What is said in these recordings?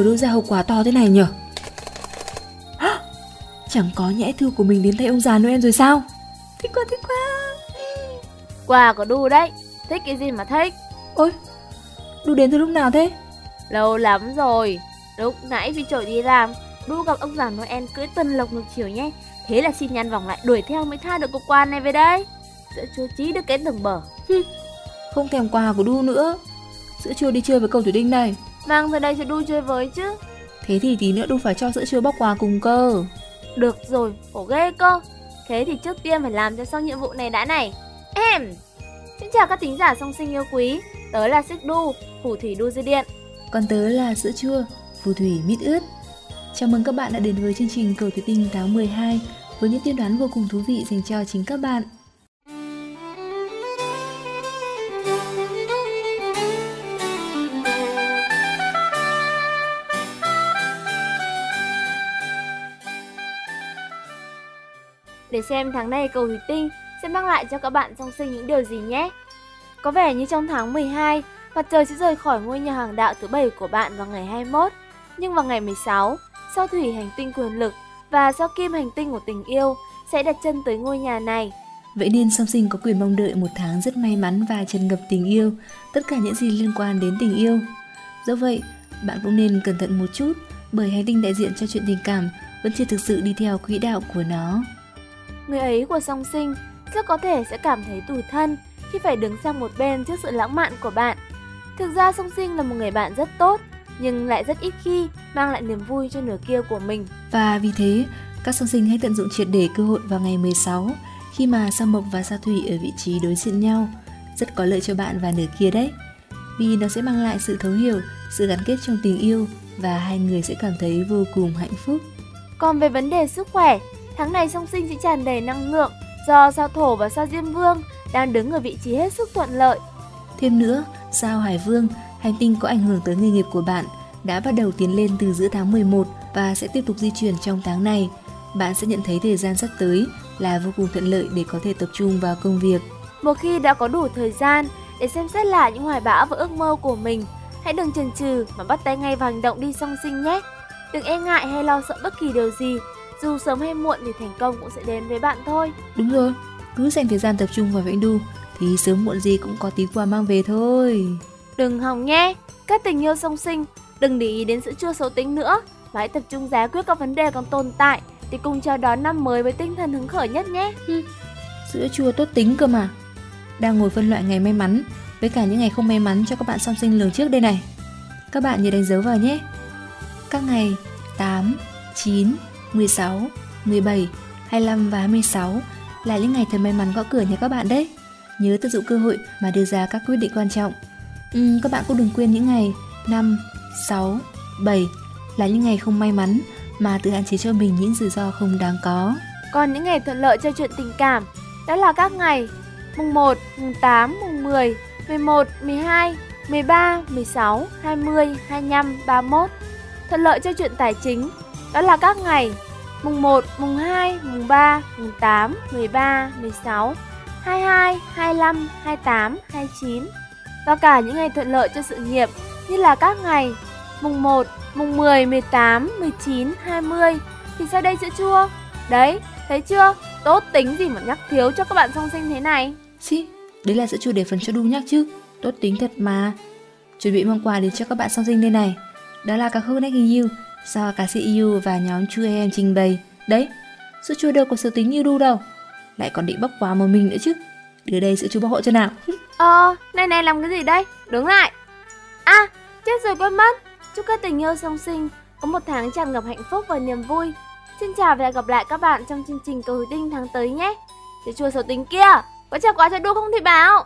ngờ đưa ra hậu quả to thế này nhở? Chẳng có nhẽ thư của mình đến tay ông già Noel rồi sao? Thích quá, thích quá. Quà của Đu đấy, thích cái gì mà thích. Ôi, Đu đến từ lúc nào thế? Lâu lắm rồi. Lúc nãy vì trội đi làm, Đu gặp ông già Noel cưỡi tuần lộc ngược chiều nhé. Thế là xin nhăn vòng lại đuổi theo mới tha được cục quà này về đây. Sữa chua chí được cái tầng bờ. Không thèm quà của Đu nữa. Sữa chua đi chơi với cầu thủy tinh này. Mang về đây cho Đu chơi với chứ. Thế thì tí nữa Đu phải cho sữa chua bóc quà cùng cơ. Được rồi, khổ ghê cơ. Thế thì trước tiên phải làm cho xong nhiệm vụ này đã này. Xin chào các thính giả song sinh yêu quý. Tớ là Xích Đu, phù thủy Đu dây điện. Còn tớ là sữa chua, phù thủy mít ướt. Chào mừng các bạn đã đến với chương trình Cầu Thủy Tinh tháng 12 với những tiên đoán vô cùng thú vị dành cho chính các bạn. Để xem tháng này Cầu Thủy Tinh sẽ mang lại cho các bạn song sinh những điều gì nhé. Có vẻ như trong tháng 12, mặt trời sẽ rời khỏi ngôi nhà hàng đạo thứ 7 của bạn vào ngày 21. Nhưng vào ngày 16, sao thủy hành tinh quyền lực và sao kim hành tinh của tình yêu sẽ đặt chân tới ngôi nhà này. Vậy nên song sinh có quyền mong đợi một tháng rất may mắn và tràn ngập tình yêu, tất cả những gì liên quan đến tình yêu. Do vậy, bạn cũng nên cẩn thận một chút bởi hành tinh đại diện cho chuyện tình cảm vẫn chưa thực sự đi theo quỹ đạo của nó. Người ấy của song sinh rất có thể sẽ cảm thấy tủi thân khi phải đứng sang một bên trước sự lãng mạn của bạn. Thực ra song sinh là một người bạn rất tốt, nhưng lại rất ít khi mang lại niềm vui cho nửa kia của mình. Và vì thế, các song sinh hãy tận dụng triệt để cơ hội vào ngày 16 khi mà sao mộc và sao thủy ở vị trí đối diện nhau. Rất có lợi cho bạn và nửa kia đấy. Vì nó sẽ mang lại sự thấu hiểu, sự gắn kết trong tình yêu và hai người sẽ cảm thấy vô cùng hạnh phúc. Còn về vấn đề sức khỏe, tháng này song sinh sẽ tràn đầy năng lượng do sao thổ và sao diêm vương đang đứng ở vị trí hết sức thuận lợi. Thêm nữa, sao Hải Vương, hành tinh có ảnh hưởng tới nghề nghiệp của bạn, đã bắt đầu tiến lên từ giữa tháng 11 và sẽ tiếp tục di chuyển trong tháng này. Bạn sẽ nhận thấy thời gian sắp tới là vô cùng thuận lợi để có thể tập trung vào công việc. Một khi đã có đủ thời gian để xem xét lại những hoài bão và ước mơ của mình, hãy đừng chần chừ mà bắt tay ngay vào hành động đi song sinh nhé. Đừng e ngại hay lo sợ bất kỳ điều gì, dù sớm hay muộn thì thành công cũng sẽ đến với bạn thôi. Đúng rồi, cứ dành thời gian tập trung vào Vĩnh Đu thì sớm muộn gì cũng có tí quà mang về thôi. Đừng hòng nhé, các tình yêu song sinh, đừng để ý đến sữa chua xấu tính nữa, mà hãy tập trung giải quyết các vấn đề còn tồn tại để cùng chào đón năm mới với tinh thần hứng khởi nhất nhé. Sữa chua tốt tính cơ mà. Đang ngồi phân loại ngày may mắn với cả những ngày không may mắn cho các bạn song sinh lường trước đây này. Các bạn nhớ đánh dấu vào nhé. Các ngày 8, 9, 16, 17, 25 và 26 là những ngày thật may mắn gõ cửa nhà các bạn đấy. Nhớ tận dụng cơ hội mà đưa ra các quyết định quan trọng. Các bạn cũng đừng quên những ngày 5, 6, 7 là những ngày không may mắn mà tự hạn chế cho mình những rủi ro không đáng có. Còn những ngày thuận lợi cho chuyện tình cảm, đó là các ngày mùng 1, mùng 8, mùng 10, 11, 12, 13, 16, 20, 25, 31. Thuận lợi cho chuyện tài chính, đó là các ngày mùng 1, mùng 2, mùng 3, mùng 8, 13, 16, 22, 25, 28, 29. Và cả những ngày thuận lợi cho sự nghiệp như là các ngày mùng 1, mùng 10, 18, 19, 20. Thì sao đây sữa chua? Đấy, thấy chưa? Tốt tính gì mà nhắc thiếu cho các bạn song sinh thế này. Xí, đấy là sữa chua để phần cho Đu nhắc chứ. Tốt tính thật mà. Chuẩn bị món quà đến cho các bạn song sinh đây này. Đó là ca khúc Next in You do ca sĩ IU và nhóm Chu Em trình bày. Đấy, sữa chua đâu có xấu tính như Đu đâu. Lại còn định bóc quà một mình nữa chứ. Đưa đây sữa chua bóc hộ cho nào. Này làm cái gì đây? Đứng lại. Chết rồi quên mất. Chúc các tình yêu song sinh có một tháng tràn ngập hạnh phúc và niềm vui. Xin chào và hẹn gặp lại các bạn trong chương trình Cầu Thủy Tinh tháng tới nhé. Sữa chua xấu tính kia, có trả quà cho Đu không thì bảo.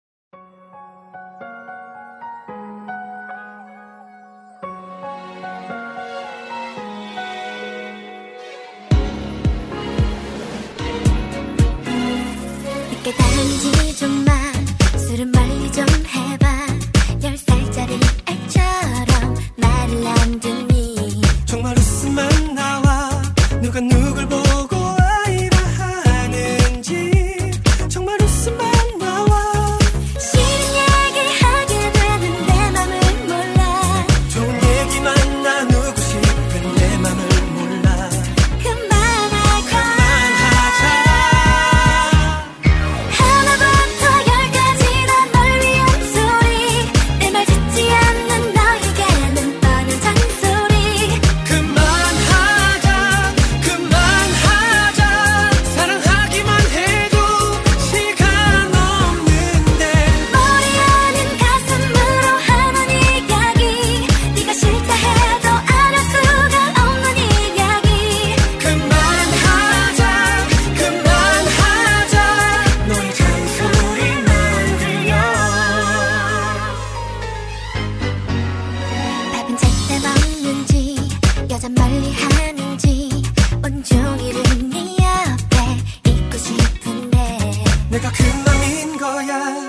늦게 다니지 좀 마, 술은 멀리 좀 해봐. 10살짜리 애처럼 말을 안 듣니. 정말 웃음만 나와. 누가 누굴 보고 아이라 하는지. 정말 웃음만 나와. 싫은 얘기 하게 되는 내 맘을 몰라. 좋은 얘기만 나누 하는지 온종일은 네 옆에 있고 싶은데 내가 그 맘인 거야